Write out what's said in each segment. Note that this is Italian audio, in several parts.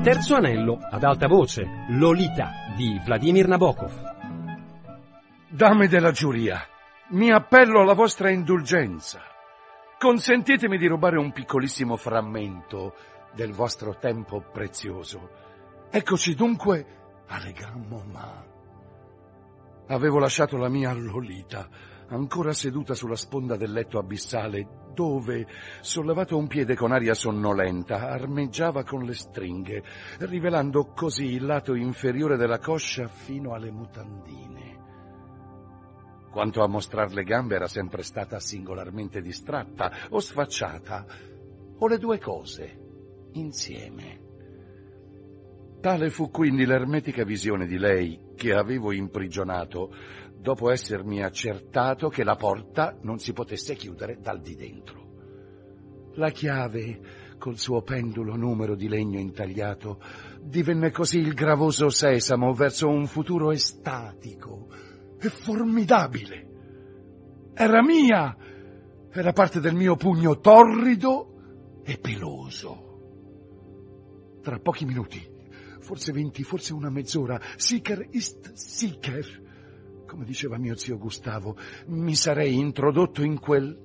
Terzo anello, ad alta voce, Lolita, di Vladimir Nabokov. Dame della giuria, mi appello alla vostra indulgenza. Consentitemi di rubare un piccolissimo frammento del vostro tempo prezioso. Eccoci dunque alle Grand Moment. Avevo lasciato la mia Lolita, ancora seduta sulla sponda del letto abissale, dove, sollevato un piede con aria sonnolenta, armeggiava con le stringhe, rivelando così il lato inferiore della coscia fino alle mutandine. Quanto a mostrar le gambe era sempre stata singolarmente distratta o sfacciata, o le due cose insieme. Tale fu quindi l'ermetica visione di lei che avevo imprigionato, dopo essermi accertato che la porta non si potesse chiudere dal di dentro. La chiave, col suo pendulo numero di legno intagliato, divenne così il gravoso sesamo verso un futuro estatico e formidabile. Era mia, era parte del mio pugno torrido e peloso. Tra pochi minuti, forse 20, forse una mezz'ora, sicer ist sicer, come diceva mio zio Gustavo, mi sarei introdotto in quel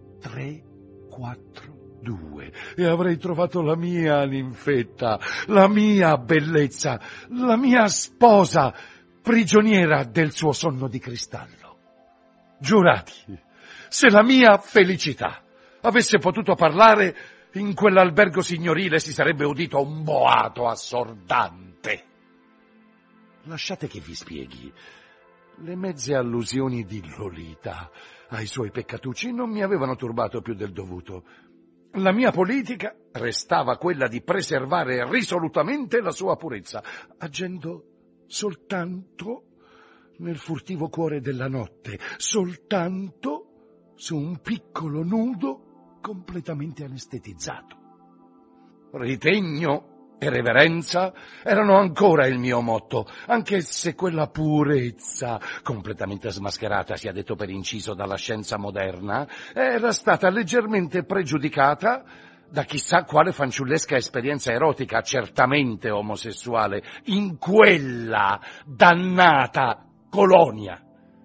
3-4-2 e avrei trovato la mia ninfetta, la mia bellezza, la mia sposa, prigioniera del suo sonno di cristallo. Giurati, se la mia felicità avesse potuto parlare, in quell'albergo signorile si sarebbe udito un boato assordante. Lasciate che vi spieghi. Le mezze allusioni di Lolita ai suoi peccatucci non mi avevano turbato più del dovuto. La mia politica restava quella di preservare risolutamente la sua purezza, agendo soltanto nel furtivo cuore della notte, soltanto su un piccolo nudo completamente anestetizzato. Ritegno e reverenza erano ancora il mio motto, anche se quella purezza, completamente smascherata, sia detto per inciso, dalla scienza moderna, era stata leggermente pregiudicata da chissà quale fanciullesca esperienza erotica, certamente omosessuale, in quella dannata colonia.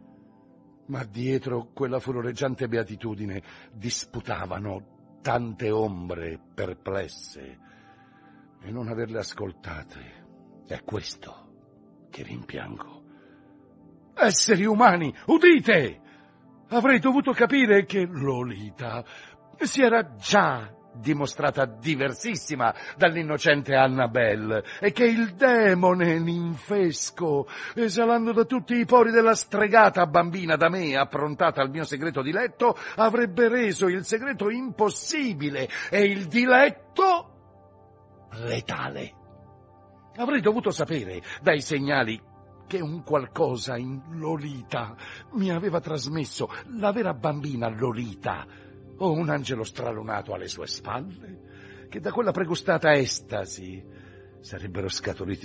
Ma dietro quella furoreggiante beatitudine disputavano tante ombre perplesse, e non averle ascoltate è questo che rimpiango. Esseri umani, udite! Avrei dovuto capire che Lolita si era già dimostrata diversissima dall'innocente Annabelle e che il demone ninfesco, esalando da tutti i pori della stregata bambina da me approntata al mio segreto diletto, avrebbe reso il segreto impossibile e il diletto letale. Avrei dovuto sapere dai segnali che un qualcosa in Lolita mi aveva trasmesso la vera bambina Lolita o un angelo stralunato alle sue spalle, che da quella pregustata estasi sarebbero scaturiti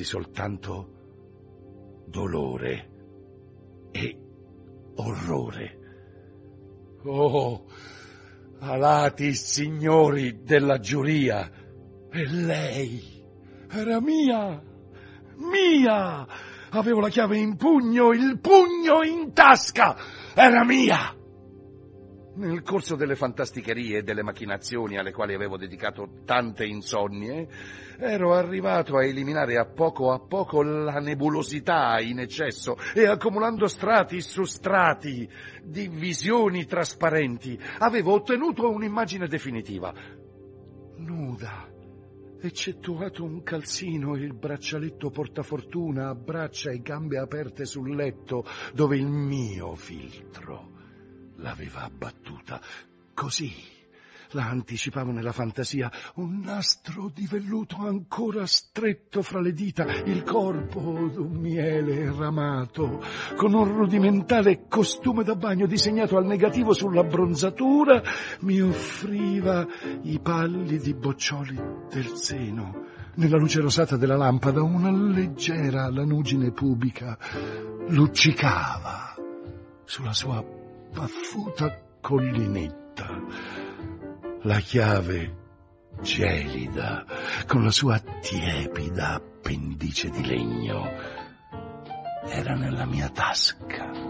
soltanto dolore e orrore. Oh, alati signori della giuria! E lei era mia, mia! Avevo la chiave in pugno, il pugno in tasca! Era mia! Nel corso delle fantasticherie e delle macchinazioni alle quali avevo dedicato tante insonnie, ero arrivato a eliminare a poco la nebulosità in eccesso e accumulando strati su strati di visioni trasparenti, avevo ottenuto un'immagine definitiva. Nuda, eccettuato un calzino e il braccialetto portafortuna a braccia e gambe aperte sul letto dove il mio filtro l'aveva abbattuta. Così la anticipavo nella fantasia, un nastro di velluto ancora stretto fra le dita, il corpo d'un miele ramato, con un rudimentale costume da bagno disegnato al negativo sulla bronzatura, mi offriva i pallidi boccioli del seno. Nella luce rosata della lampada una leggera lanugine pubica luccicava sulla sua paffuta collinetta. La chiave gelida, con la sua tiepida appendice di legno, era nella mia tasca.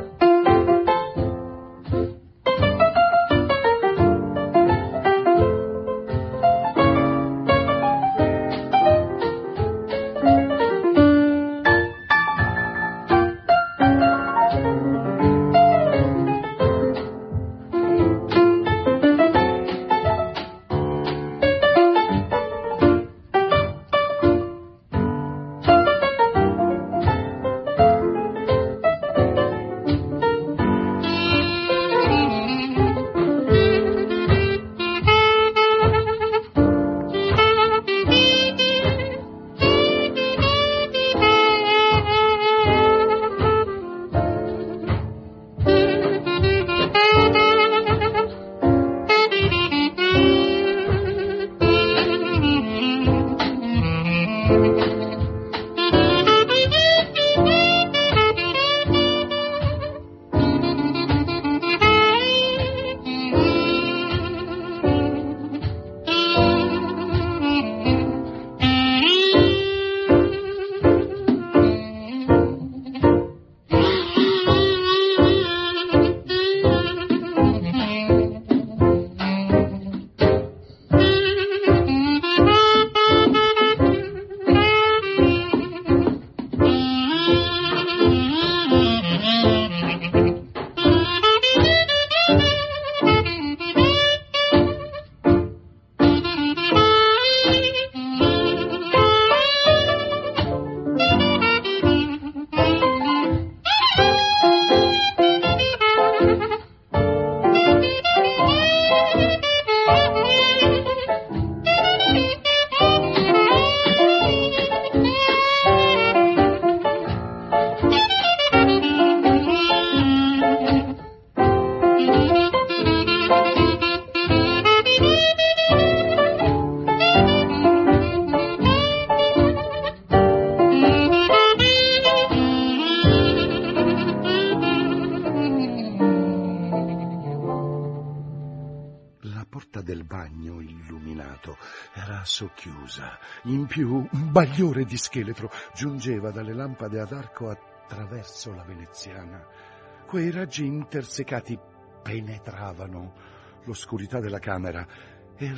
Del bagno illuminato era socchiusa. In più un bagliore di scheletro giungeva dalle lampade ad arco attraverso la veneziana. Quei raggi intersecati penetravano l'oscurità della camera e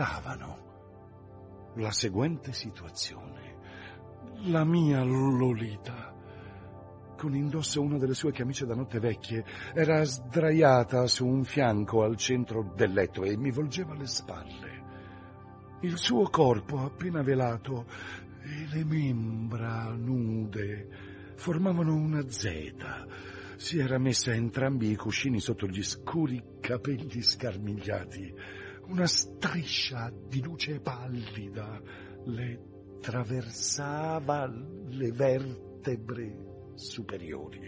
rivelavano la seguente situazione. La mia Lolita, con indosso una delle sue camicie da notte vecchie, era sdraiata su un fianco al centro del letto e mi volgeva le spalle. Il suo corpo appena velato e le membra nude formavano una zeta. Si era messa entrambi i cuscini sotto gli scuri capelli scarmigliati. Una striscia di luce pallida le traversava le vertebre superiori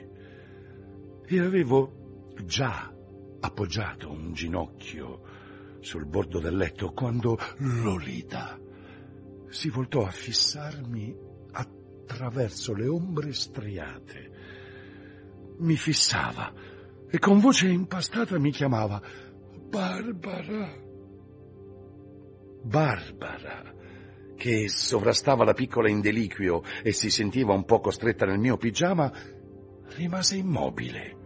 e avevo già appoggiato un ginocchio sul bordo del letto quando Lolita si voltò a fissarmi attraverso le ombre striate. Mi fissava e con voce impastata mi chiamava Barbara. Barbara, che sovrastava la piccola in deliquio e si sentiva un po' costretta nel mio pigiama, rimase immobile,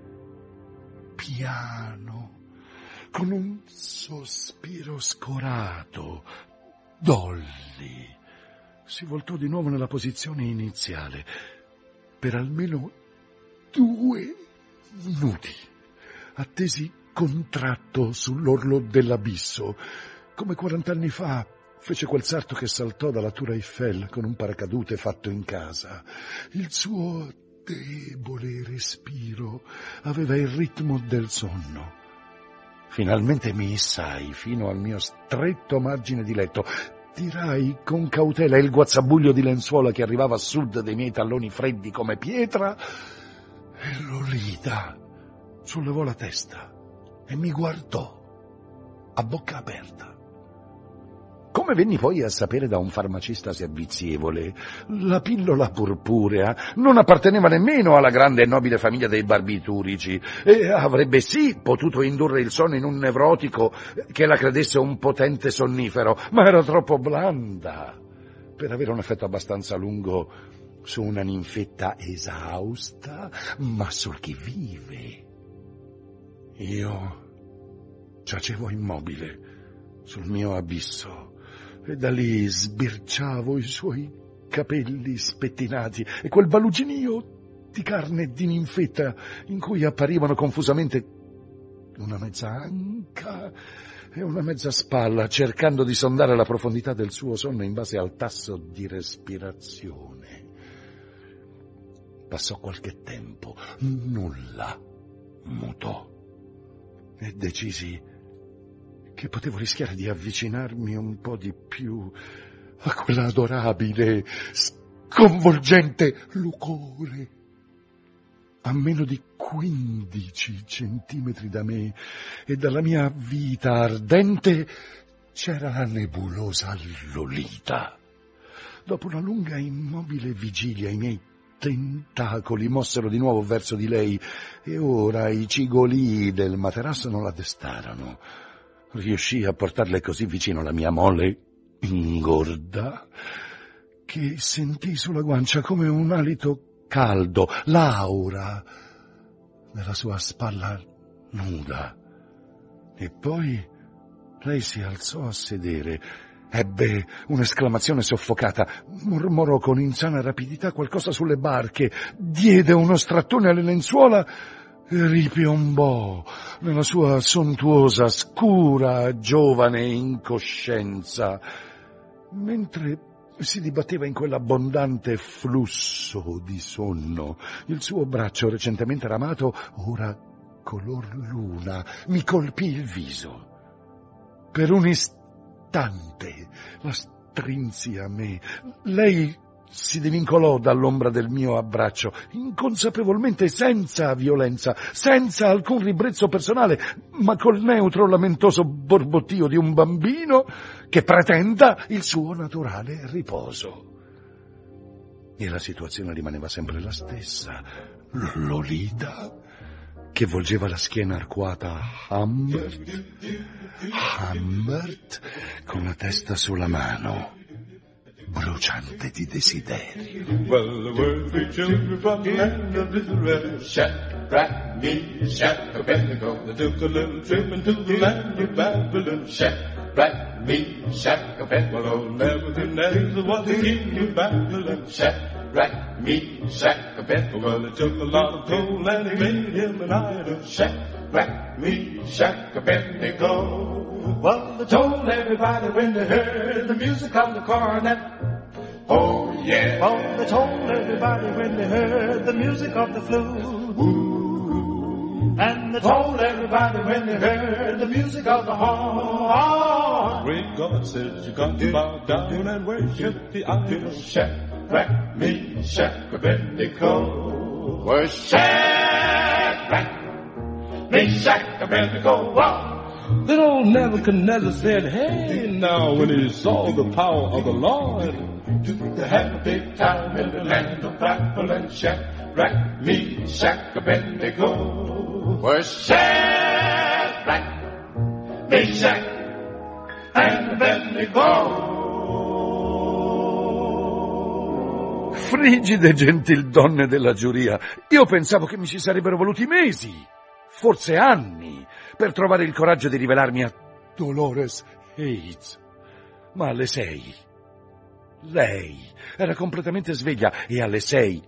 piano, con un sospiro scorato. Dolly si voltò di nuovo nella posizione iniziale per almeno 2 minuti, attesi contratto sull'orlo dell'abisso, come 40 anni fa fece quel sarto che saltò dalla Tour Eiffel con un paracadute fatto in casa. Il suo debole respiro aveva il ritmo del sonno. Finalmente mi issai fino al mio stretto margine di letto. Tirai con cautela il guazzabuglio di lenzuola che arrivava a sud dei miei talloni freddi come pietra e Lolita sollevò la testa e mi guardò a bocca aperta. Come venni poi a sapere da un farmacista servizievole, la pillola purpurea non apparteneva nemmeno alla grande e nobile famiglia dei barbiturici e avrebbe sì potuto indurre il sonno in un nevrotico che la credesse un potente sonnifero, ma era troppo blanda per avere un effetto abbastanza lungo su una ninfetta esausta, ma sul chi vive. Io giacevo immobile sul mio abisso e da lì sbirciavo i suoi capelli spettinati e quel baluginio di carne di ninfetta in cui apparivano confusamente una mezza anca e una mezza spalla, cercando di sondare la profondità del suo sonno in base al tasso di respirazione. Passò qualche tempo, nulla mutò e decisi che potevo rischiare di avvicinarmi un po' di più a quella adorabile, sconvolgente lucore. A meno di 15 centimetri da me e dalla mia vita ardente c'era la nebulosa Lolita. Dopo una lunga e immobile vigilia i miei tentacoli mossero di nuovo verso di lei e ora i cigolii del materasso non la destarono. Riuscii a portarle così vicino alla mia molle ingorda che sentii sulla guancia come un alito caldo, l'aura della sua spalla nuda. E poi lei si alzò a sedere, ebbe un'esclamazione soffocata, mormorò con insana rapidità qualcosa sulle barche, diede uno strattone alle lenzuola e ripiombò nella sua sontuosa, scura, giovane incoscienza, mentre si dibatteva in quell'abbondante flusso di sonno. Il suo braccio recentemente ramato, ora color luna, mi colpì il viso. Per un istante la strinsi a me. Lei si divincolò dall'ombra del mio abbraccio, inconsapevolmente, senza violenza, senza alcun ribrezzo personale, ma col neutro lamentoso borbottio di un bambino che pretenda il suo naturale riposo. E la situazione rimaneva sempre la stessa. Lolita, che volgeva la schiena arcuata a Humbert, con la testa sulla mano, bruciante di desiderio. Well, the worthy children from the land of Israel, Shadrach, Meshach, Abednego, they took a little trip into the land of Babylon. Shadrach, Meshach, Abednego, Nebuchadnezzar was the king of Babylon. Shadrach, Meshach, Abednego, well, they took a lot of gold and they made him an idol. Shadrach, Meshach, Abednego. Well, they told everybody when they heard the music of the cornet. Oh, yeah. Well, they told everybody when they heard the music of the flute. Ooh. And they told everybody when they heard the music of the horn. Great God says you got to bow down and worship the idol. Shadrach, Meshach, Abednego. Worship Shadrach, Meshach, Abednego. Wow. Then old Nebuchadnezzar said, hey, now, when he saw the power of the Lord, to have a big time in the land of Babylon. Shadrach, Meshach, Abednego. Were Shadrach, Meshach, and Abednego. Frigide gentildonne della giuria, io pensavo che mi ci sarebbero voluti mesi, forse anni, per trovare il coraggio di rivelarmi a Dolores Hayes. Ma alle 6, lei era completamente sveglia e alle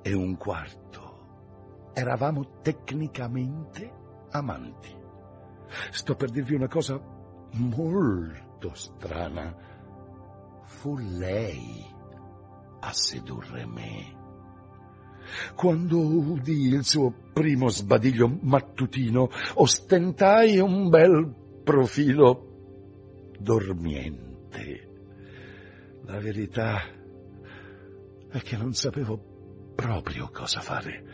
6:15 eravamo tecnicamente amanti. Sto per dirvi una cosa molto strana. Fu lei a sedurre me. Quando udì il suo primo sbadiglio mattutino, ostentai un bel profilo dormiente. La verità è che non sapevo proprio cosa fare.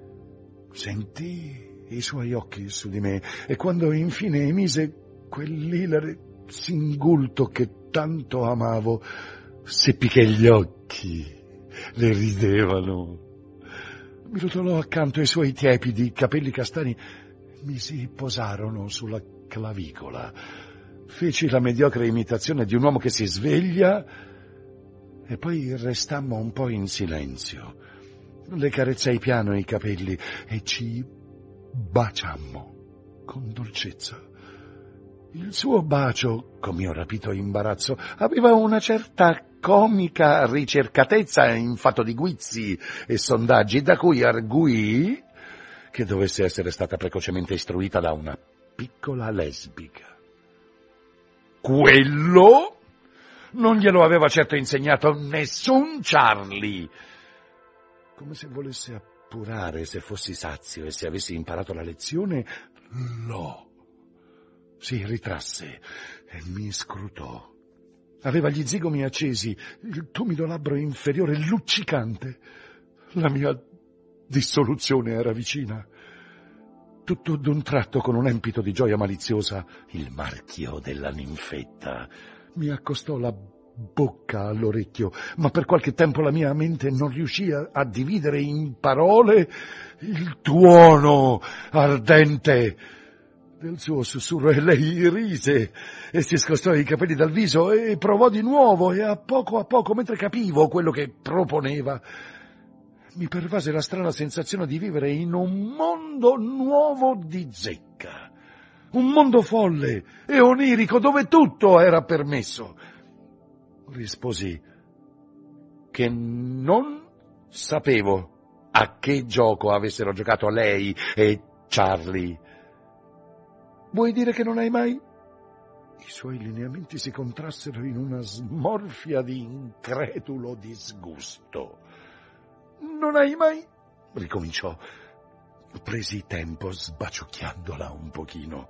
Sentii i suoi occhi su di me e quando infine emise quell'ilare singulto che tanto amavo, seppi che gli occhi le ridevano. Mi rotolò accanto e i suoi tiepidi capelli castani mi si posarono sulla clavicola. Feci la mediocre imitazione di un uomo che si sveglia e poi restammo un po' in silenzio. Le carezzai piano i capelli e ci baciammo con dolcezza. Il suo bacio, con mio rapito imbarazzo, aveva una certa comica ricercatezza in fatto di guizzi e sondaggi, da cui arguì che dovesse essere stata precocemente istruita da una piccola lesbica. Quello non glielo aveva certo insegnato nessun Charlie. Come se volesse appurare se fossi sazio e se avessi imparato la lezione, si ritrasse e mi scrutò. Aveva gli zigomi accesi, il tumido labbro inferiore luccicante. La mia dissoluzione era vicina. Tutto d'un tratto, con un empito di gioia maliziosa, il marchio della ninfetta mi accostò la bocca all'orecchio, ma per qualche tempo la mia mente non riuscì a dividere in parole il tuono ardente del suo sussurro, e lei rise e si scostò i capelli dal viso e provò di nuovo, e a poco, mentre capivo quello che proponeva, mi pervase la strana sensazione di vivere in un mondo nuovo di zecca, un mondo folle e onirico dove tutto era permesso. Risposi che non sapevo a che gioco avessero giocato lei e Charlie. Vuoi dire che non hai mai? I suoi lineamenti si contrassero in una smorfia di incredulo disgusto. Non hai mai? Ricominciò. Presi tempo sbaciucchiandola un pochino.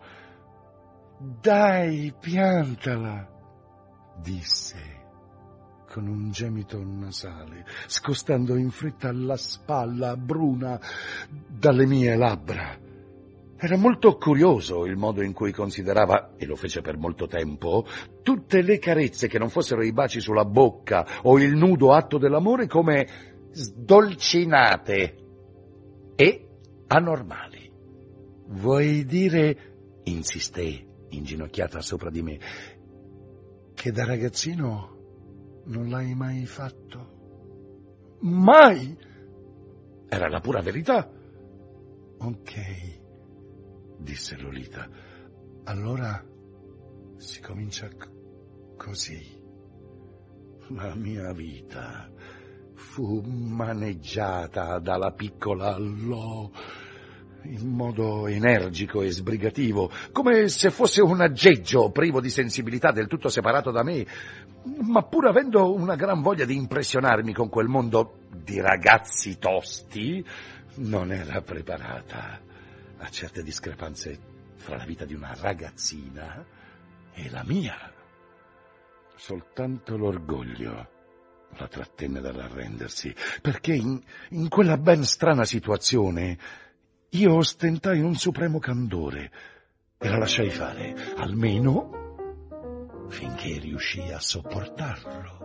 Dai, piantala, disse con un gemito nasale, scostando in fretta la spalla bruna dalle mie labbra. Era molto curioso il modo in cui considerava, e lo fece per molto tempo, tutte le carezze che non fossero i baci sulla bocca o il nudo atto dell'amore come sdolcinate e anormali. Vuoi dire, insisté, inginocchiata sopra di me, che da ragazzino non l'hai mai fatto? Mai? Era la pura verità. Ok, disse Lolita. Allora si comincia così. La mia vita fu maneggiata dalla piccola Lo in modo energico e sbrigativo, come se fosse un aggeggio privo di sensibilità, del tutto separato da me, ma pur avendo una gran voglia di impressionarmi con quel mondo di ragazzi tosti, non era preparata a certe discrepanze fra la vita di una ragazzina e la mia. Soltanto l'orgoglio la trattenne dall'arrendersi, perché in quella ben strana situazione io ostentai un supremo candore e la lasciai fare, almeno finché riuscii a sopportarlo.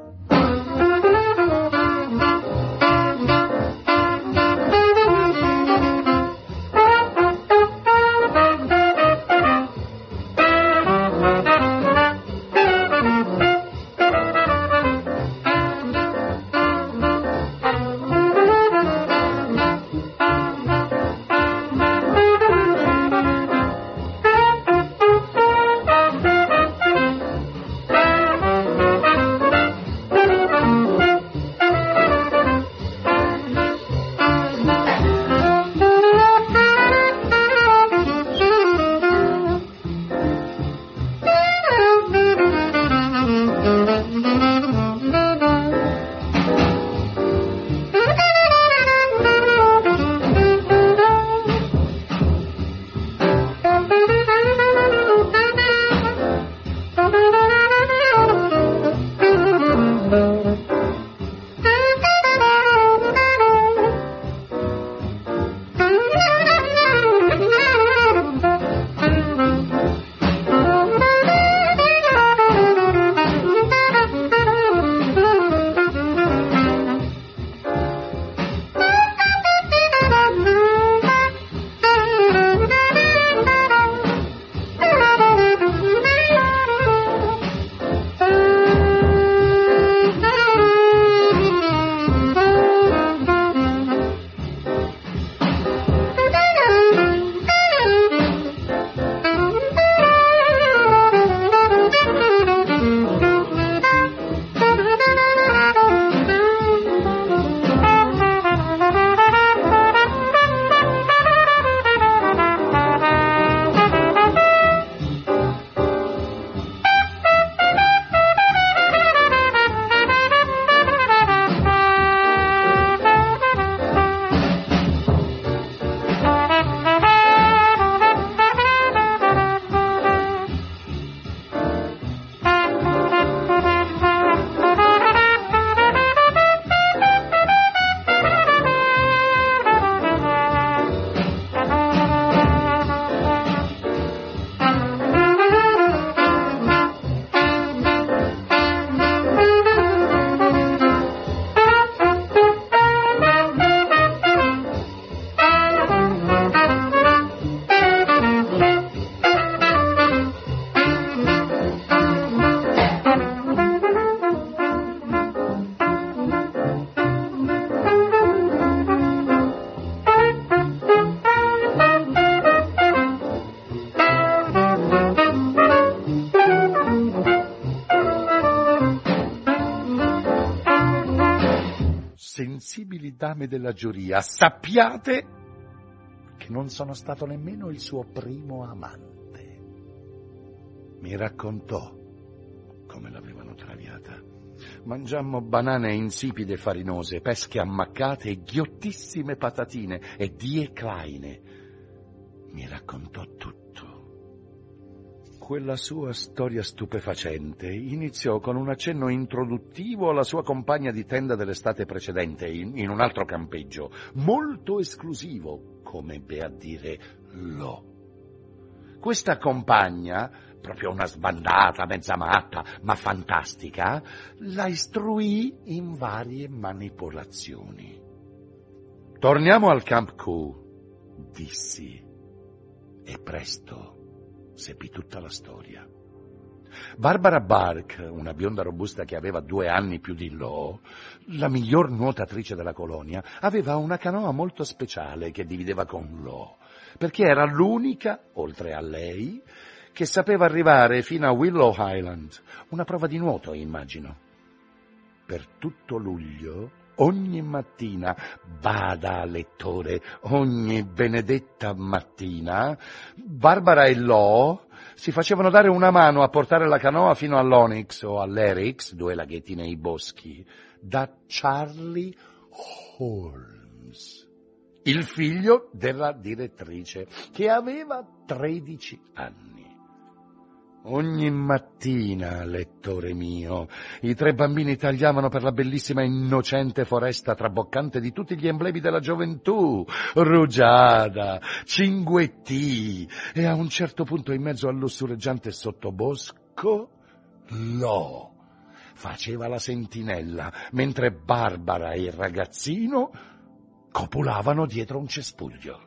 Sensibili dame della giuria, sappiate che non sono stato nemmeno il suo primo amante. Mi raccontò come l'avevano traviata. Mangiammo banane insipide e farinose, pesche ammaccate e ghiottissime patatine e die kleine. Mi raccontò tutto. Quella sua storia stupefacente iniziò con un accenno introduttivo alla sua compagna di tenda dell'estate precedente, in un altro campeggio, molto esclusivo, come ebbe a dire Lo. Questa compagna, proprio una sbandata, mezza matta, ma fantastica, la istruì in varie manipolazioni. Torniamo al Camp Q, dissi, e presto seppi tutta la storia. Barbara Burke, una bionda robusta che aveva 2 anni più di Lo, la miglior nuotatrice della colonia, aveva una canoa molto speciale che divideva con Lo, perché era l'unica, oltre a lei, che sapeva arrivare fino a Willow Island, una prova di nuoto, immagino. Per tutto luglio, ogni mattina, bada lettore, ogni benedetta mattina, Barbara e Lo si facevano dare una mano a portare la canoa fino all'Onyx o all'Erix, 2 laghetti nei boschi, da Charlie Holmes, il figlio della direttrice, che aveva 13 anni. Ogni mattina, lettore mio, i 3 bambini tagliavano per la bellissima e innocente foresta traboccante di tutti gli emblemi della gioventù, rugiada, cinguettì, e a un certo punto in mezzo al lussureggiante sottobosco, Lo faceva la sentinella, mentre Barbara e il ragazzino copulavano dietro un cespuglio.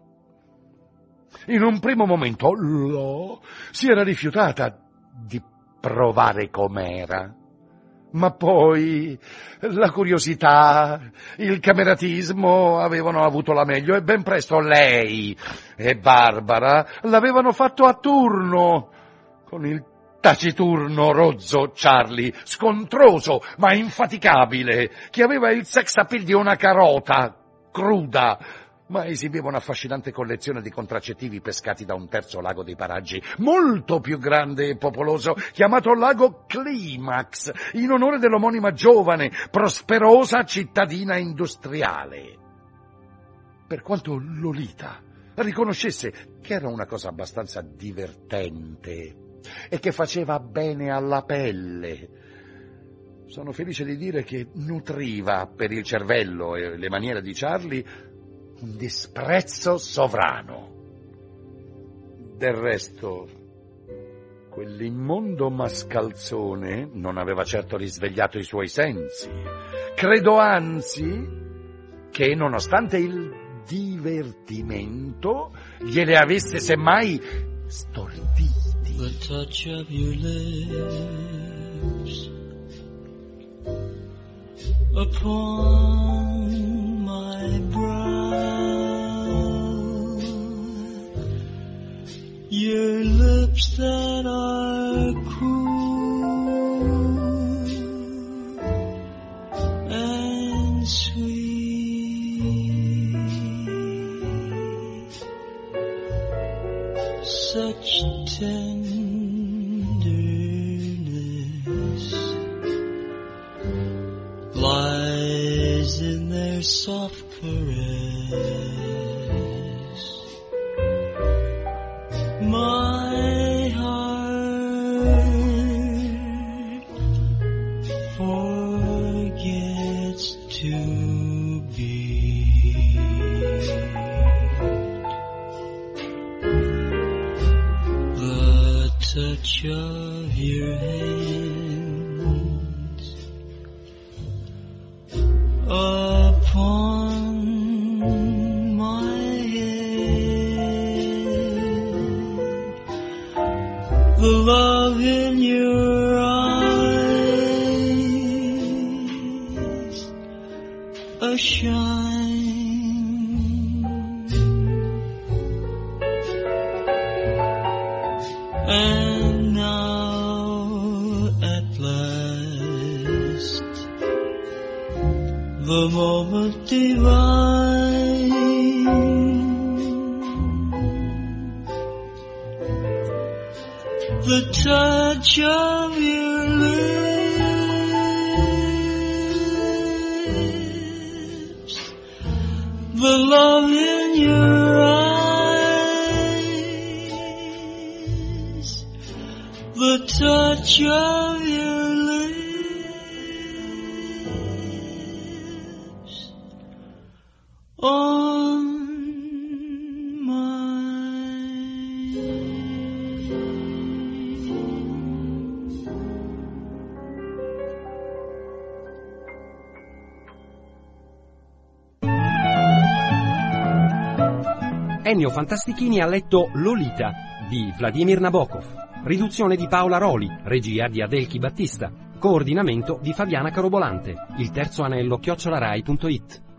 In un primo momento Lo si era rifiutata di provare com'era, ma poi la curiosità, il cameratismo avevano avuto la meglio e ben presto lei e Barbara l'avevano fatto a turno, con il taciturno rozzo Charlie, scontroso ma infaticabile, che aveva il sex appeal di una carota cruda, ma esibiva un'affascinante collezione di contraccettivi pescati da un terzo lago dei paraggi, molto più grande e popoloso, chiamato lago Climax, in onore dell'omonima giovane, prosperosa cittadina industriale. Per quanto Lolita riconoscesse che era una cosa abbastanza divertente e che faceva bene alla pelle, sono felice di dire che nutriva per il cervello e le maniere di Charlie un disprezzo sovrano. Del resto, quell'immondo mascalzone non aveva certo risvegliato i suoi sensi. Credo anzi che, nonostante il divertimento, gliele avesse semmai storditi. The touch of your lips upon my brow, your lips that are cool and sweet, such tenderness lies in their soft caress. My heart forgets to beat. The touch of your hands upon my head, the love in your eyes, a shine, and now at last the moment divine, the touch of your lips, the love in your eyes, the touch of your lips on Ennio Fantastichini ha letto Lolita di Vladimir Nabokov, riduzione di Paola Roli, regia di Adelchi Battista, coordinamento di Fabiana Carobolante, il terzo anello @rai.it.